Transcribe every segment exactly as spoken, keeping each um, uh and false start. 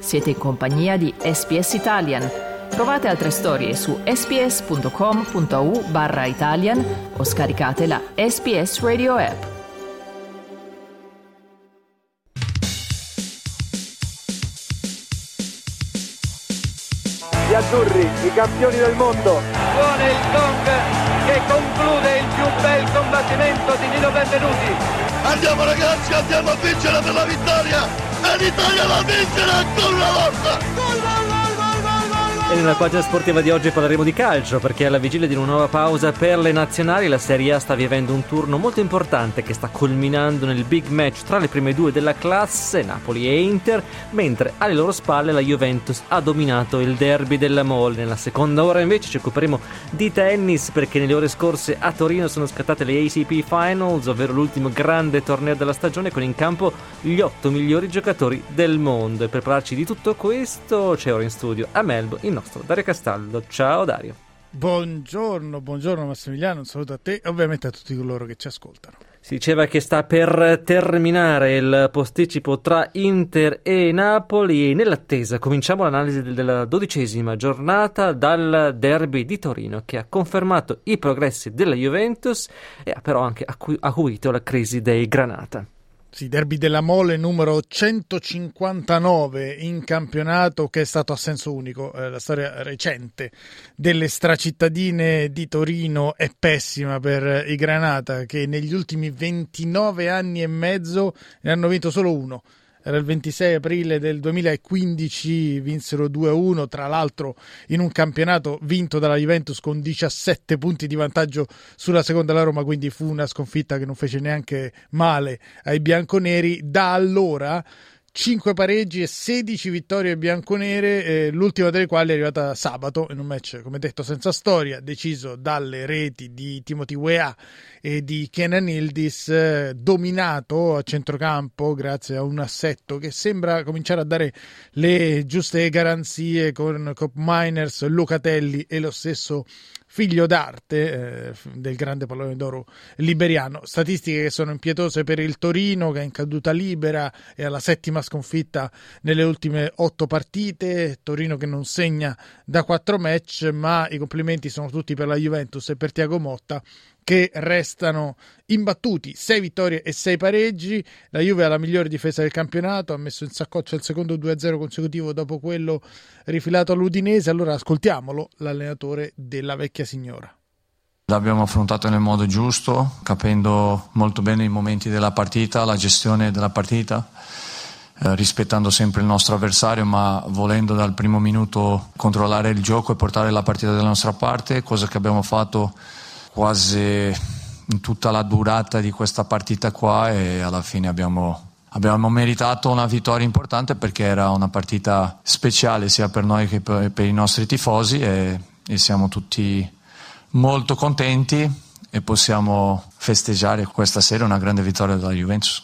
Siete in compagnia di S B S Italian. Trovate altre storie su sbs.com.au barra Italian o scaricate la S B S Radio app. Gli azzurri, i campioni del mondo. Suona il gong che conclude il più bel combattimento di Nino Benvenuti. Andiamo ragazzi, andiamo a vincere per la vittoria! E l'Italia va a vincere ancora una volta! Gol, gol, gol! E nella pagina sportiva di oggi parleremo di calcio, perché alla vigilia di una nuova pausa per le nazionali la Serie A sta vivendo un turno molto importante che sta culminando nel big match tra le prime due della classe, Napoli e Inter, mentre alle loro spalle la Juventus ha dominato il derby della Mole. Nella seconda ora invece ci occuperemo di tennis, perché nelle ore scorse a Torino sono scattate le A T P Finals, ovvero l'ultimo grande torneo della stagione, con in campo gli otto migliori giocatori del mondo. E per parlarci di tutto questo c'è ora in studio a Melbourne il nostro Dario Castaldo. Ciao Dario. Buongiorno, buongiorno Massimiliano, un saluto a te e ovviamente a tutti coloro che ci ascoltano. Si diceva che sta per terminare il posticipo tra Inter e Napoli e nell'attesa cominciamo l'analisi della dodicesima giornata dal derby di Torino, che ha confermato i progressi della Juventus e ha però anche acu- acuito la crisi dei Granata. Sì, derby della Mole numero centocinquantanove in campionato, che è stato a senso unico. Eh, la storia recente delle stracittadine di Torino è pessima per i Granata, che negli ultimi ventinove anni e mezzo ne hanno vinto solo uno. Era il ventisei aprile del duemilaquindici, vinsero due a uno, tra l'altro in un campionato vinto dalla Juventus con diciassette punti di vantaggio sulla seconda la Roma, quindi fu una sconfitta che non fece neanche male ai bianconeri. Da allora cinque pareggi e sedici vittorie bianconere, eh, l'ultima delle quali è arrivata sabato in un match, come detto, senza storia, deciso dalle reti di Timothy Weah e di Kenan Yildiz, eh, dominato a centrocampo grazie a un assetto che sembra cominciare a dare le giuste garanzie, con Cop Miners, Locatelli e lo stesso figlio d'arte eh, del grande pallone d'oro liberiano. Statistiche che sono impietose per il Torino, che è in caduta libera e alla settima sconfitta nelle ultime otto partite. Torino che non segna da quattro match, ma i complimenti sono tutti per la Juventus e per Thiago Motta, che restano imbattuti, sei vittorie e sei pareggi. La Juve ha la migliore difesa del campionato, ha messo in saccoccia il secondo due a zero consecutivo dopo quello rifilato all'Udinese. Allora ascoltiamolo, l'allenatore della vecchia signora. L'abbiamo affrontato nel modo giusto, capendo molto bene i momenti della partita, la gestione della partita, eh, rispettando sempre il nostro avversario, ma volendo dal primo minuto controllare il gioco e portare la partita dalla nostra parte, cosa che abbiamo fatto quasi in tutta la durata di questa partita qua, e alla fine abbiamo, abbiamo meritato una vittoria importante, perché era una partita speciale sia per noi che per, per i nostri tifosi, e, e siamo tutti molto contenti e possiamo festeggiare questa sera una grande vittoria della Juventus.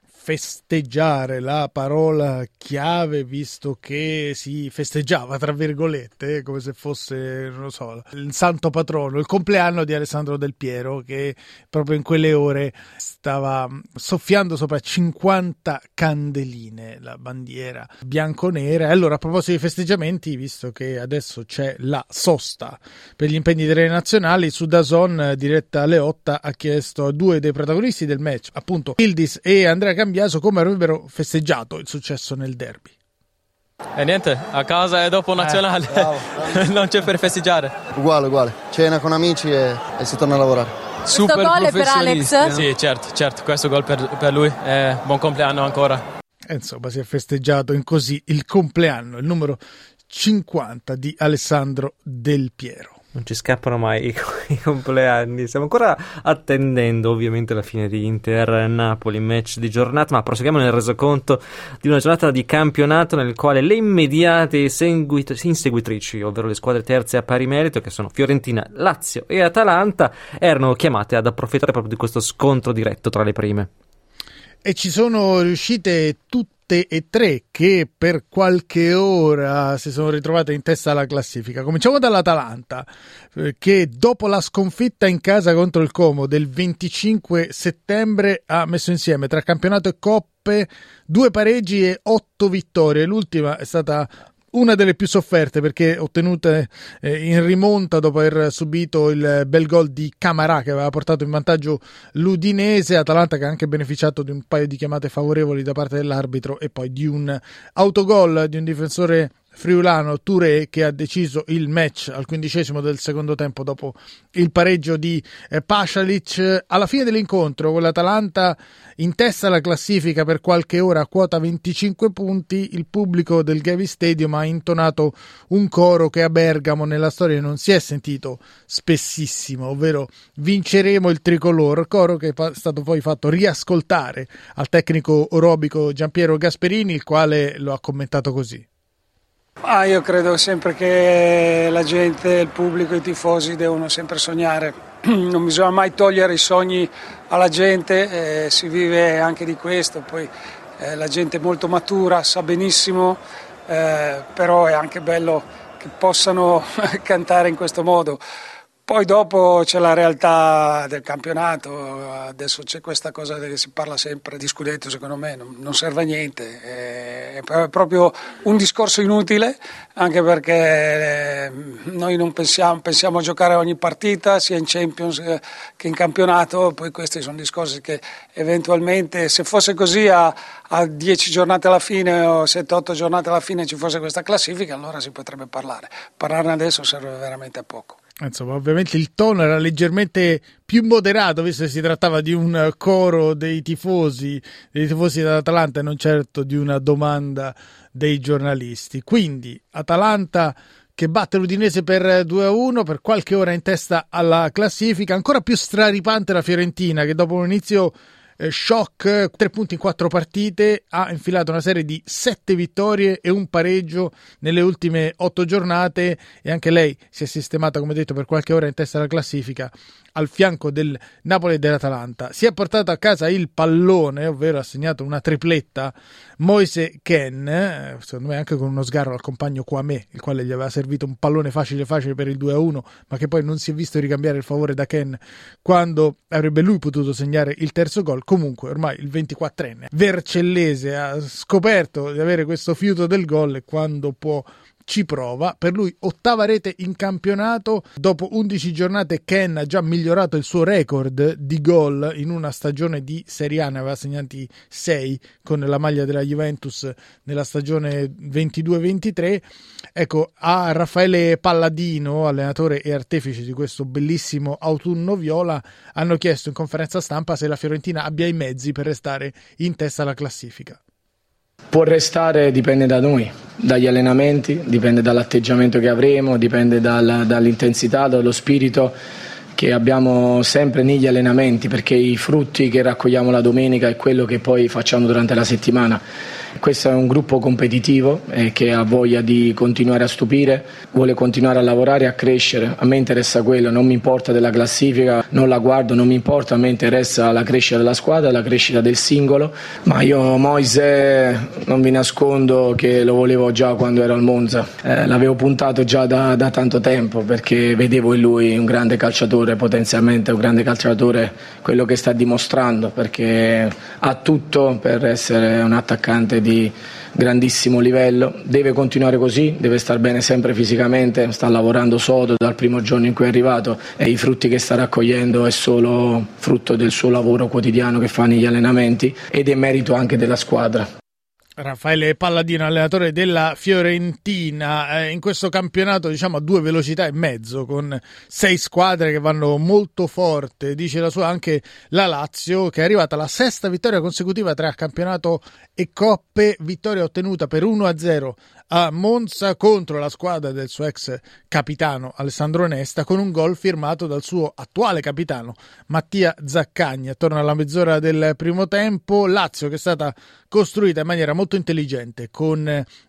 Festeggiare, la parola chiave, visto che si festeggiava tra virgolette come se fosse, non lo so, il santo patrono, il compleanno di Alessandro Del Piero, che proprio in quelle ore stava soffiando sopra cinquanta candeline la bandiera bianconera. E allora, a proposito di festeggiamenti, visto che adesso c'è la sosta per gli impegni delle nazionali, su D A Z N Diretta Leotta ha chiesto a due dei protagonisti del match, appunto Yildiz e Andrea Cambiaso, come avrebbero festeggiato il successo nel derby. E niente, a casa e dopo nazionale, eh, bravo, bravo. Non c'è per festeggiare. Uguale, uguale, cena con amici e, e si torna a lavorare. Super questo gol è per Alex? Sì, certo, certo, questo gol per, per lui, eh, buon compleanno ancora. E insomma, si è festeggiato in così il compleanno, il numero cinquanta di Alessandro Del Piero. Non ci scappano mai i, i compleanni. Stiamo ancora attendendo ovviamente la fine di Inter-Napoli, match di giornata, ma proseguiamo nel resoconto di una giornata di campionato nel quale le immediate seguit- inseguitrici, ovvero le squadre terze a pari merito, che sono Fiorentina, Lazio e Atalanta, erano chiamate ad approfittare proprio di questo scontro diretto tra le prime. E ci sono riuscite tutte tutte e tre che per qualche ora si sono ritrovate in testa alla classifica. Cominciamo dall'Atalanta, che dopo la sconfitta in casa contro il Como del venticinque settembre ha messo insieme tra campionato e coppe due pareggi e otto vittorie. L'ultima è stata una delle più sofferte perché ottenute eh, in rimonta dopo aver subito il bel gol di Camarà che aveva portato in vantaggio l'Udinese. Atalanta che ha anche beneficiato di un paio di chiamate favorevoli da parte dell'arbitro e poi di un autogol di un difensore friulano, Touré, che ha deciso il match al quindicesimo del secondo tempo dopo il pareggio di eh, Pasalic. Alla fine dell'incontro con l'Atalanta in testa alla classifica per qualche ora a quota venticinque punti, il pubblico del Gavi Stadium ha intonato un coro che a Bergamo nella storia non si è sentito spessissimo, ovvero vinceremo il tricolor, coro che è stato poi fatto riascoltare al tecnico orobico Giampiero Gasperini, il quale lo ha commentato così. Ah, io credo sempre che la gente, il pubblico, i tifosi devono sempre sognare, non bisogna mai togliere i sogni alla gente, eh, si vive anche di questo, poi eh, la gente è molto matura, sa benissimo, eh, però è anche bello che possano cantare in questo modo. Poi dopo c'è la realtà del campionato, adesso c'è questa cosa che si parla sempre di scudetto, secondo me non, non serve a niente, è proprio un discorso inutile, anche perché noi non pensiamo, pensiamo a giocare ogni partita, sia in Champions che in campionato, poi questi sono discorsi che eventualmente, se fosse così a, a dieci giornate alla fine o sette otto giornate alla fine ci fosse questa classifica, allora si potrebbe parlare, parlarne adesso serve veramente a poco. Insomma, ovviamente il tono era leggermente più moderato, visto che si trattava di un coro dei tifosi, dei tifosi dell'Atalanta e non certo di una domanda dei giornalisti. Quindi Atalanta che batte l'Udinese per due a uno, per qualche ora in testa alla classifica. Ancora più straripante la Fiorentina, che dopo un inizio Eh, shock, tre punti in quattro partite, ha infilato una serie di sette vittorie e un pareggio nelle ultime otto giornate e anche lei si è sistemata, come detto, per qualche ora in testa alla classifica al fianco del Napoli e dell'Atalanta. Si è portato a casa il pallone, ovvero ha segnato una tripletta Moise Kean, secondo me anche con uno sgarro al compagno Kwame, il quale gli aveva servito un pallone facile facile per il due a uno, ma che poi non si è visto ricambiare il favore da Kean quando avrebbe lui potuto segnare il terzo gol. Comunque ormai il ventiquattrenne vercellese ha scoperto di avere questo fiuto del gol e quando può ci prova. Per lui ottava rete in campionato, dopo undici giornate Kean ha già migliorato il suo record di gol in una stagione di Serie A, ne aveva segnati sei con la maglia della Juventus nella stagione ventidue ventitré. Ecco, a Raffaele Palladino, allenatore e artefice di questo bellissimo autunno viola, hanno chiesto in conferenza stampa se la Fiorentina abbia i mezzi per restare in testa alla classifica. Può restare, dipende da noi, dagli allenamenti, dipende dall'atteggiamento che avremo, dipende dal, dall'intensità, dallo spirito che abbiamo sempre negli allenamenti, perché i frutti che raccogliamo la domenica è quello che poi facciamo durante la settimana. Questo è un gruppo competitivo eh, che ha voglia di continuare a stupire, vuole continuare a lavorare e a crescere. A me interessa quello, non mi importa della classifica, non la guardo, non mi importa, a me interessa la crescita della squadra, la crescita del singolo. Ma io Moise non vi nascondo che lo volevo già quando ero al Monza, eh, l'avevo puntato già da, da tanto tempo perché vedevo in lui un grande calciatore, potenzialmente un grande calciatore, quello che sta dimostrando, perché ha tutto per essere un attaccante di grandissimo livello. Deve continuare così, deve star bene sempre fisicamente, sta lavorando sodo dal primo giorno in cui è arrivato e i frutti che sta raccogliendo è solo frutto del suo lavoro quotidiano che fa negli allenamenti ed è merito anche della squadra. Raffaele Palladino, allenatore della Fiorentina, eh, in questo campionato diciamo a due velocità e mezzo, con sei squadre che vanno molto forte, dice la sua anche la Lazio, che è arrivata alla sesta vittoria consecutiva tra campionato e coppe, vittoria ottenuta per uno a zero a Monza contro la squadra del suo ex capitano Alessandro Nesta, con un gol firmato dal suo attuale capitano Mattia Zaccagni attorno alla mezz'ora del primo tempo. Lazio che è stata costruita in maniera molto intelligente, con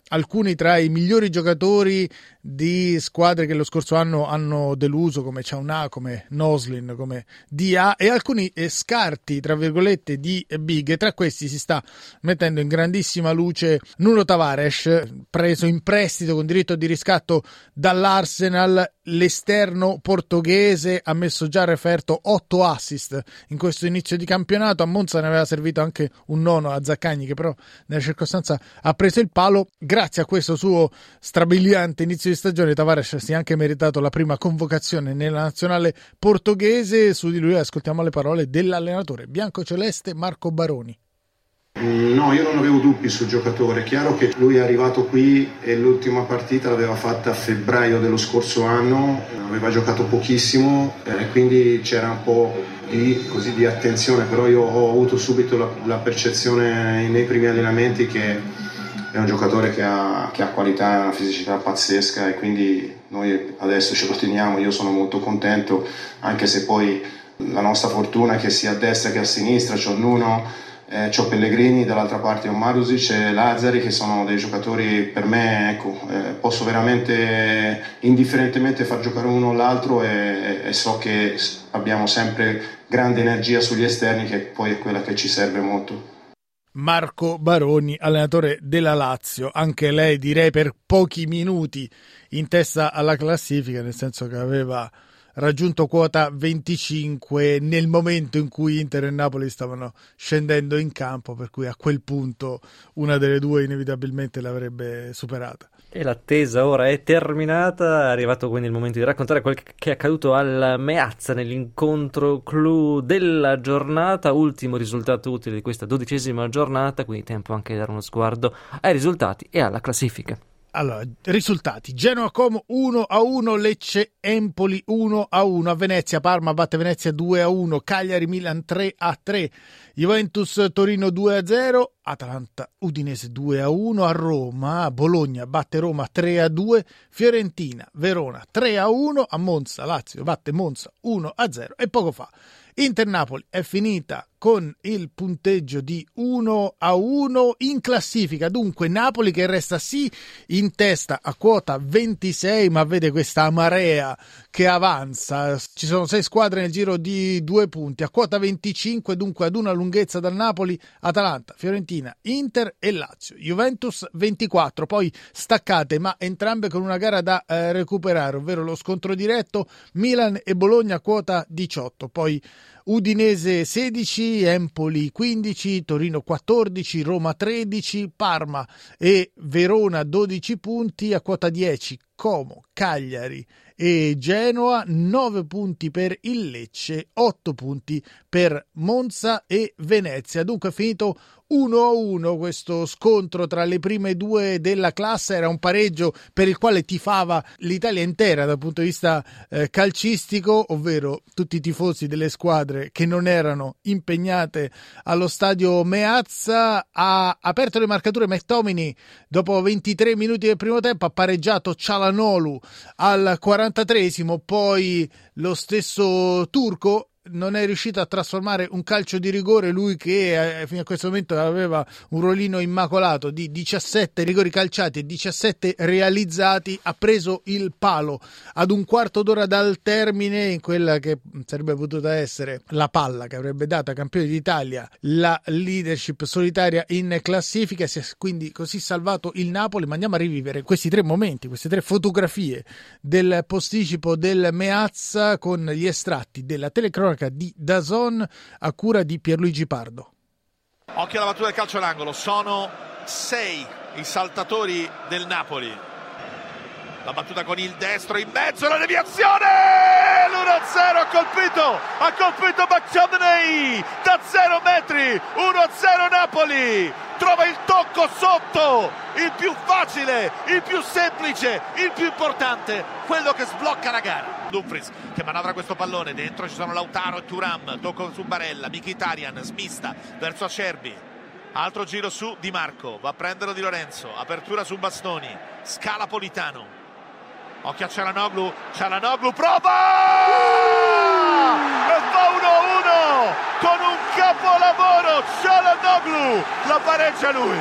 alcuni tra i migliori giocatori di squadre che lo scorso anno hanno deluso, come Ciaunà, come Noslin, come Dia, e alcuni scarti tra virgolette di big. Tra questi si sta mettendo in grandissima luce Nuno Tavares, preso in prestito con diritto di riscatto dall'Arsenal. L'esterno portoghese ha messo già a referto otto assist in questo inizio di campionato. A Monza ne aveva servito anche un nono a Zaccagni, che però nella circostanza ha preso il palo. Grazie a questo suo strabiliante inizio di stagione Tavares si è anche meritato la prima convocazione nella nazionale portoghese. Su di lui ascoltiamo le parole dell'allenatore biancoceleste Marco Baroni. No, io non avevo dubbi sul giocatore. È chiaro che lui è arrivato qui e l'ultima partita l'aveva fatta a febbraio dello scorso anno, aveva giocato pochissimo e eh, quindi c'era un po' di, così, di attenzione, però io ho avuto subito la, la percezione nei primi allenamenti che è un giocatore che ha, che ha qualità, una fisicità pazzesca, e quindi noi adesso ce lo teniamo. Io sono molto contento, anche se poi la nostra fortuna è che sia a destra che a sinistra c'ho Nuno, Eh, c'ho Pellegrini, dall'altra parte ho Marusic e Lazzari, che sono dei giocatori per me, ecco, eh, posso veramente indifferentemente far giocare uno o l'altro, e, e so che abbiamo sempre grande energia sugli esterni, che poi è quella che ci serve molto. Marco Baroni, allenatore della Lazio, anche lei direi per pochi minuti in testa alla classifica, nel senso che aveva raggiunto quota venticinque nel momento in cui Inter e Napoli stavano scendendo in campo, per cui a quel punto una delle due inevitabilmente l'avrebbe superata. E l'attesa ora è terminata, è arrivato quindi il momento di raccontare quel che è accaduto al Meazza nell'incontro clou della giornata, ultimo risultato utile di questa dodicesima giornata, quindi tempo anche di dare uno sguardo ai risultati e alla classifica. Allora, risultati: Genoa Como uno a uno, Lecce Empoli uno a uno, a Venezia Parma batte Venezia due a uno, Cagliari Milan tre a tre, Juventus Torino due a zero, Atalanta Udinese due a uno, a Roma Bologna batte Roma tre a due, Fiorentina Verona tre a uno, a Monza Lazio batte Monza uno a zero, e poco fa Inter Napoli è finita con il punteggio di uno a uno in classifica. Dunque Napoli che resta sì in testa a quota ventisei, ma vede questa marea che avanza. Ci sono sei squadre nel giro di due punti a quota venticinque, dunque ad una lunghezza dal Napoli Atalanta, Fiorentina, Inter e Lazio. Juventus ventiquattro, poi staccate ma entrambe con una gara da eh, recuperare, ovvero lo scontro diretto Milan e Bologna a quota diciotto, poi Udinese sedici, Empoli quindici, Torino quattordici, Roma tredici, Parma e Verona dodici punti, a quota dieci Como, Cagliari e Genoa, nove punti per il Lecce, otto punti per Monza e Venezia. Dunque è finito uno a uno questo scontro tra le prime due della classe. Era un pareggio per il quale tifava l'Italia intera dal punto di vista eh, calcistico, ovvero tutti i tifosi delle squadre che non erano impegnate allo stadio Meazza. Ha aperto le marcature McTominay dopo ventitré minuti del primo tempo, ha pareggiato Çalhanoğlu al quarantatreesimo, poi lo stesso turco non è riuscito a trasformare un calcio di rigore, lui che eh, fino a questo momento aveva un ruolino immacolato di diciassette rigori calciati e diciassette realizzati. Ha preso il palo ad un quarto d'ora dal termine in quella che sarebbe potuta essere la palla che avrebbe dato ai campioni d'Italia la leadership solitaria in classifica. Si è quindi così salvato il Napoli. Ma andiamo a rivivere questi tre momenti, queste tre fotografie del posticipo del Meazza con gli estratti della telecronaca di D A Z N a cura di Pierluigi Pardo. Occhio alla battuta del calcio all'angolo, sono sei i saltatori del Napoli. La battuta con il destro in mezzo, la deviazione, l'uno a zero, ha colpito, ha colpito McTominay da zero metri, uno a zero Napoli, trova il tocco sotto, il più facile, il più semplice, il più importante, quello che sblocca la gara. Dumfries che manovra questo pallone, dentro ci sono Lautaro e Thuram, tocco su Barella, Mkhitaryan, smista verso Acerbi, altro giro su Di Marco, va a prenderlo Di Lorenzo, apertura su Bastoni, scala Politano. Occhio a Çalhanoğlu, Çalhanoğlu prova! E fa uno a uno con un capolavoro, Çalhanoğlu la pareggia lui.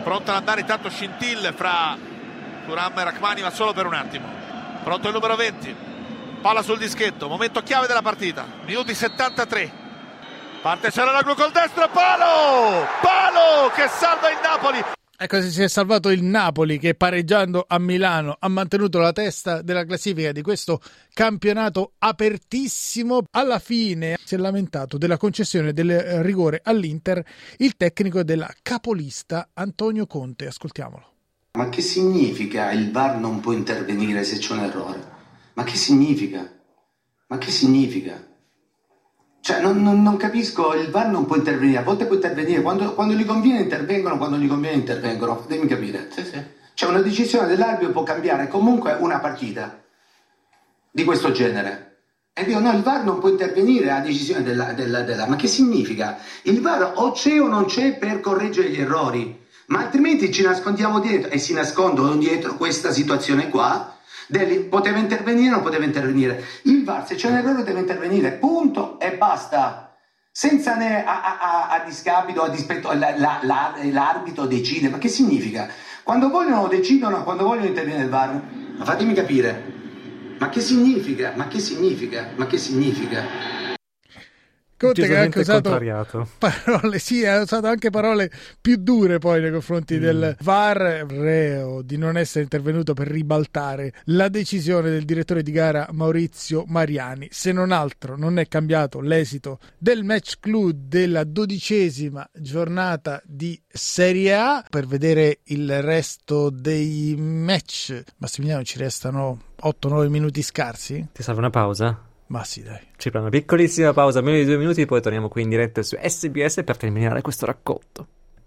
pronto ad andare intanto scintille fra Thuram e Rachmani, ma solo per un attimo. Pronto il numero venti, palla sul dischetto, momento chiave della partita, minuti settantatré, parte Çalhanoğlu col destro, palo palo che salva il Napoli. Ecco, si è salvato il Napoli che, pareggiando a Milano, ha mantenuto la testa della classifica di questo campionato apertissimo. Alla fine si è lamentato della concessione del rigore all'Inter il tecnico della capolista Antonio Conte. Ascoltiamolo. Ma che significa il V A R non può intervenire se c'è un errore? Ma che significa? Ma che significa? Cioè, non, non, non capisco, il V A R non può intervenire, a volte può intervenire, quando, quando gli conviene intervengono, quando gli conviene intervengono, fatemi capire. Sì, sì. Cioè, una decisione dell'arbitro può cambiare comunque una partita di questo genere. E dico, no, il V A R non può intervenire a decisione della, della, della... Ma che significa? Il V A R o c'è o non c'è per correggere gli errori, ma altrimenti ci nascondiamo dietro, e si nascondono dietro questa situazione qua. Deli, poteva intervenire o non poteva intervenire? Il V A R, se c'è un errore, deve intervenire, punto e basta, senza né a, a, a, a discapito, a dispetto, la, la, la, l'arbitro decide. Ma che significa? Quando vogliono decidono, quando vogliono intervenire il V A R. Ma fatemi capire, ma che significa? Ma che significa? Ma che significa? Conte che ha anche usato parole, sì, ha usato anche parole più dure poi nei confronti mm. del V A R, reo di non essere intervenuto per ribaltare la decisione del direttore di gara Maurizio Mariani. Se non altro non è cambiato l'esito del match clou della dodicesima giornata di Serie A. Per vedere il resto dei match, Massimiliano, ci restano otto nove minuti scarsi. Ti serve una pausa? Ma sì, dai. Ci prendiamo una piccolissima pausa, meno di due minuti, poi torniamo qui in diretta su S B S per terminare questo racconto.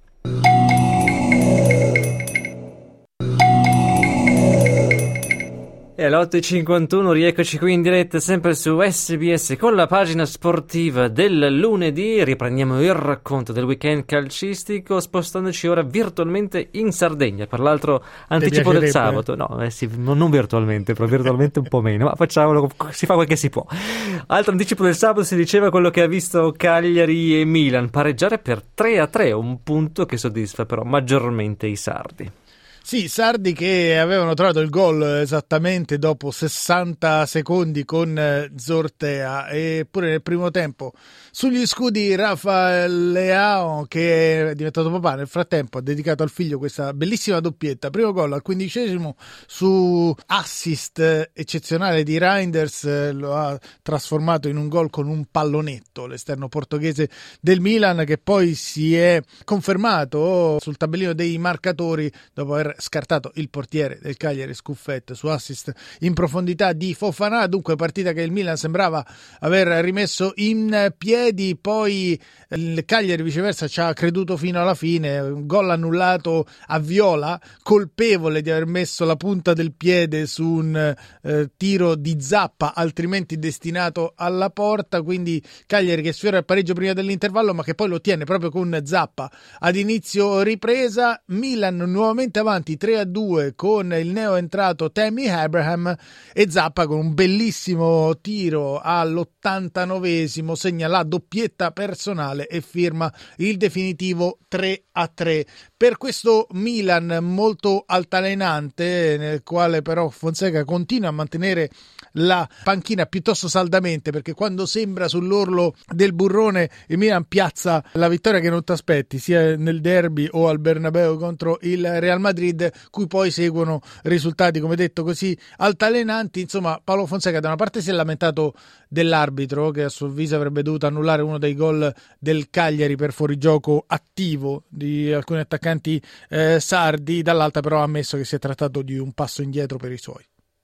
E alle otto e cinquantuno rieccoci qui in diretta sempre su S B S con la pagina sportiva del lunedì. Riprendiamo il racconto del weekend calcistico spostandoci ora virtualmente in Sardegna per l'altro anticipo del sabato. No, eh sì, non virtualmente, però virtualmente un po' meno, ma facciamolo, si fa quel che si può. Altro anticipo del sabato, si diceva quello che ha visto Cagliari e Milan pareggiare per tre a tre, un punto che soddisfa però maggiormente i sardi. Sì, sardi che avevano trovato il gol esattamente dopo sessanta secondi con Zortea, eppure nel primo tempo sugli scudi Rafael Leao, che è diventato papà nel frattempo, ha dedicato al figlio questa bellissima doppietta. Primo gol al quindicesimo su assist eccezionale di Reinders, lo ha trasformato in un gol con un pallonetto, l'esterno portoghese del Milan, che poi si è confermato sul tabellino dei marcatori dopo aver scartato il portiere del Cagliari Scuffet su assist in profondità di Fofana. Dunque partita che il Milan sembrava aver rimesso in piedi, poi il Cagliari viceversa ci ha creduto fino alla fine. Un gol annullato a Viola, colpevole di aver messo la punta del piede su un eh, tiro di Zappa altrimenti destinato alla porta, quindi Cagliari che sfiora il pareggio prima dell'intervallo ma che poi lo tiene proprio con Zappa ad inizio ripresa. Milan nuovamente avanti tre a due con il neoentrato Tammy Abraham e Zappa con un bellissimo tiro all'ottantanovesimo segna la doppietta personale e firma il definitivo tre a tre. Per questo Milan molto altalenante, nel quale però Fonseca continua a mantenere la panchina piuttosto saldamente, perché quando sembra sull'orlo del burrone il Milan piazza la vittoria che non ti aspetti, sia nel derby o al Bernabeu contro il Real Madrid, cui poi seguono risultati come detto così altalenanti. Insomma, Paolo Fonseca da una parte si è lamentato dell'arbitro che a suo avviso avrebbe dovuto annullare uno dei gol del Cagliari per fuorigioco attivo di alcuni attaccanti eh, sardi, dall'altra però ha ammesso che si è trattato di un passo indietro per i suoi.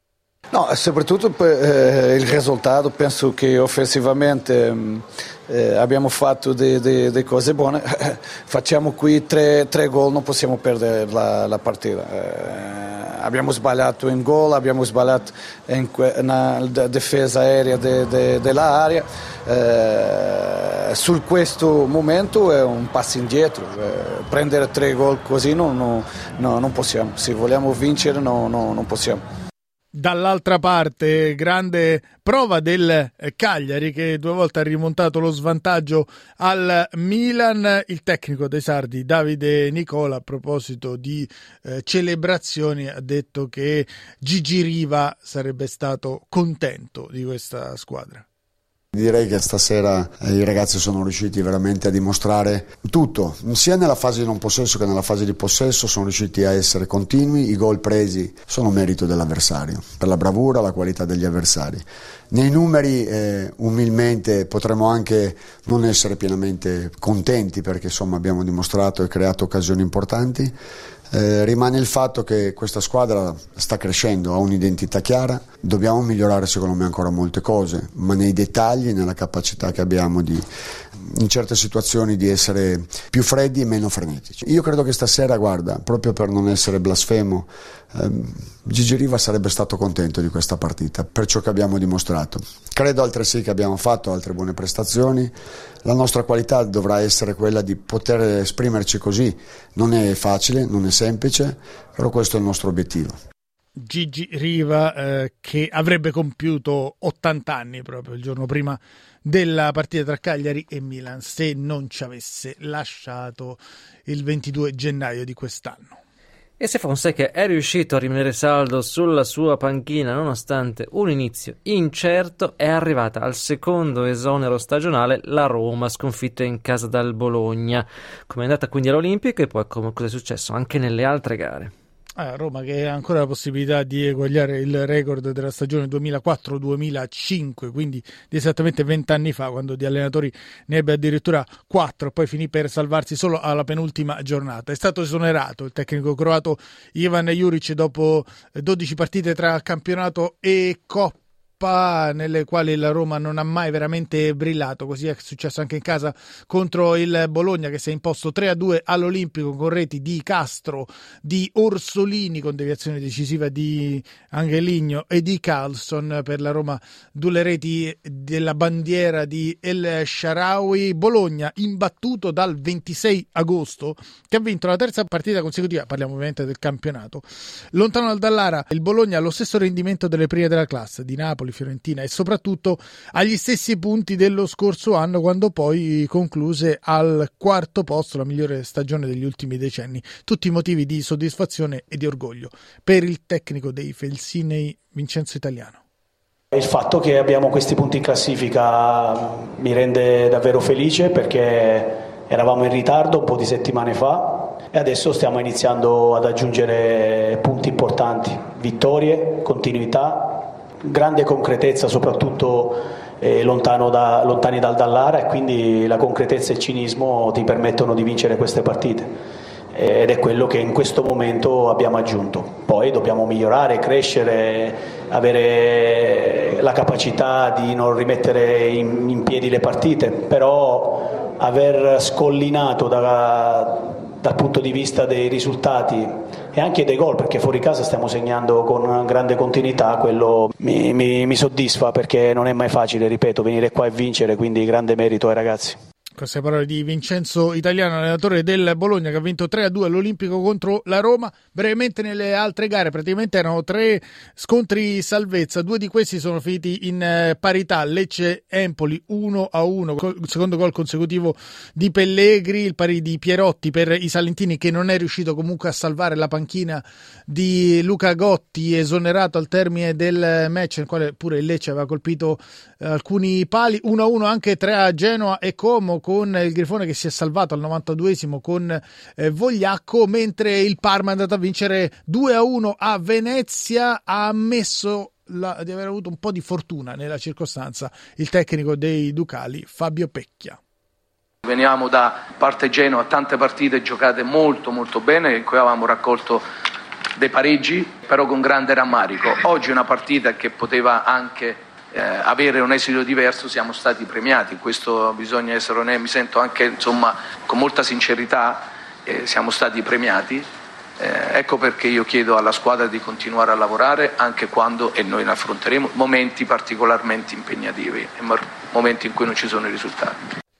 No, soprattutto eh, il risultato, penso che offensivamente eh, abbiamo fatto delle cose buone, facciamo qui tre, tre gol, non possiamo perdere la, la partita, eh, abbiamo sbagliato in gol, abbiamo sbagliato in una difesa aerea de, de, dell'area, eh, su questo momento è un passo indietro, eh, prendere tre gol così no, no, no, non possiamo, se vogliamo vincere no, no, non possiamo. Dall'altra parte, grande prova del Cagliari che due volte ha rimontato lo svantaggio al Milan. Il tecnico dei sardi Davide Nicola, a proposito di eh, celebrazioni, ha detto che Gigi Riva sarebbe stato contento di questa squadra. Direi che stasera i ragazzi sono riusciti veramente a dimostrare tutto, sia nella fase di non possesso che nella fase di possesso. Sono riusciti a essere continui, i gol presi sono merito dell'avversario, per la bravura, la qualità degli avversari. Nei numeri eh, umilmente potremmo anche non essere pienamente contenti, perché insomma abbiamo dimostrato e creato occasioni importanti. Eh, rimane il fatto che questa squadra sta crescendo, ha un'identità chiara, dobbiamo migliorare secondo me ancora molte cose, ma nei dettagli, nella capacità che abbiamo di, in certe situazioni, di essere più freddi e meno frenetici. Io credo che stasera, guarda, proprio per non essere blasfemo, ehm, Gigi Riva sarebbe stato contento di questa partita, per ciò che abbiamo dimostrato. Credo altresì che abbiamo fatto altre buone prestazioni. La nostra qualità dovrà essere quella di poter esprimerci così. Non è facile, non è semplice, però questo è il nostro obiettivo. Gigi Riva eh, che avrebbe compiuto ottanta anni proprio il giorno prima della partita tra Cagliari e Milan, se non ci avesse lasciato il ventidue gennaio di quest'anno. E se Fonseca è riuscito a rimanere saldo sulla sua panchina nonostante un inizio incerto, è arrivata al secondo esonero stagionale la Roma, sconfitta in casa dal Bologna. Come è andata quindi all'Olimpico e poi come cosa è successo anche nelle altre gare. Ah, Roma che ha ancora la possibilità di eguagliare il record della stagione duemilaquattro duemilacinque, quindi di esattamente vent'anni fa, quando di allenatori ne ebbe addirittura quattro, poi finì per salvarsi solo alla penultima giornata. È stato esonerato il tecnico croato Ivan Juric dopo dodici partite tra campionato e Coppa, nelle quali la Roma non ha mai veramente brillato. Così è successo anche in casa contro il Bologna, che si è imposto tre a due all'Olimpico con reti di Castro, di Orsolini con deviazione decisiva di Angeligno e di Carlson. Per la Roma due reti della bandiera di El Shaarawy. Bologna imbattuto dal ventisei agosto, che ha vinto la terza partita consecutiva, parliamo ovviamente del campionato. Lontano dal Dallara, il Bologna ha lo stesso rendimento delle prime della classe di Napoli, Fiorentina e soprattutto agli stessi punti dello scorso anno, quando poi concluse al quarto posto, la migliore stagione degli ultimi decenni. Tutti motivi di soddisfazione e di orgoglio per il tecnico dei Felsinei Vincenzo Italiano. Il fatto che abbiamo questi punti in classifica mi rende davvero felice, perché eravamo in ritardo un po' di settimane fa e adesso stiamo iniziando ad aggiungere punti importanti, vittorie, continuità, grande concretezza, soprattutto eh, lontano da, lontani dal Dallara, e quindi la concretezza e il cinismo ti permettono di vincere queste partite, ed è quello che in questo momento abbiamo aggiunto. Poi dobbiamo migliorare, crescere, avere la capacità di non rimettere in, in piedi le partite, però aver scollinato da, dal punto di vista dei risultati e anche dei gol, perché fuori casa stiamo segnando con grande continuità, quello mi, mi, mi soddisfa, perché non è mai facile, ripeto, venire qua e vincere, quindi grande merito ai ragazzi. Queste parole di Vincenzo Italiano, allenatore del Bologna, che ha vinto tre a due all'Olimpico contro la Roma. Brevemente nelle altre gare, praticamente erano tre scontri salvezza, due di questi sono finiti in parità. Lecce-Empoli uno a uno, il secondo gol consecutivo di Pellegri, il pari di Pierotti per i salentini, che non è riuscito comunque a salvare la panchina di Luca Gotti, esonerato al termine del match, nel quale pure il Lecce aveva colpito alcuni pali. Uno a uno anche tra Genoa e Como, con il Grifone che si è salvato al novantaduesimo con eh, Vogliacco, mentre il Parma è andato a vincere due a uno a Venezia. Ha ammesso la, di aver avuto un po' di fortuna nella circostanza il tecnico dei Ducali Fabio Pecchia. Veniamo da parte Genoa, tante partite giocate molto molto bene, in cui avevamo raccolto dei pareggi, però con grande rammarico. Oggi una partita che poteva anche Eh, avere un esito diverso, siamo stati premiati, questo bisogna essere onesti, mi sento anche insomma con molta sincerità, eh, siamo stati premiati, eh, ecco perché io chiedo alla squadra di continuare a lavorare anche quando, e noi ne affronteremo, momenti particolarmente impegnativi, momenti in cui non ci sono i risultati.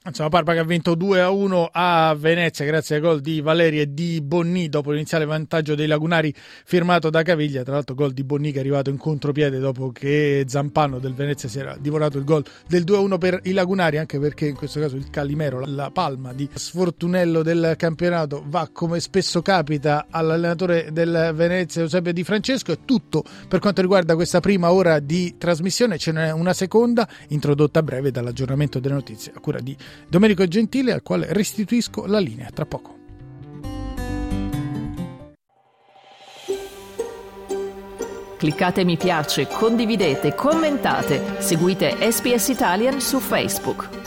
Insomma, Parma che ha vinto due a uno a Venezia grazie ai gol di Valeri e di Bonni dopo l'iniziale vantaggio dei lagunari firmato da Caviglia. Tra l'altro gol di Bonni che è arrivato in contropiede dopo che Zampano del Venezia si era divorato il gol del due a uno per i lagunari, anche perché in questo caso il Calimero, la palma di sfortunello del campionato, va, come spesso capita, all'allenatore del Venezia Eusebio Di Francesco. È tutto per quanto riguarda questa prima ora di trasmissione. Ce n'è una seconda introdotta a breve dall'aggiornamento delle notizie a cura di Domenico Gentile, al quale restituisco la linea tra poco. Cliccate mi piace, condividete, commentate, seguite S B S Italian su Facebook.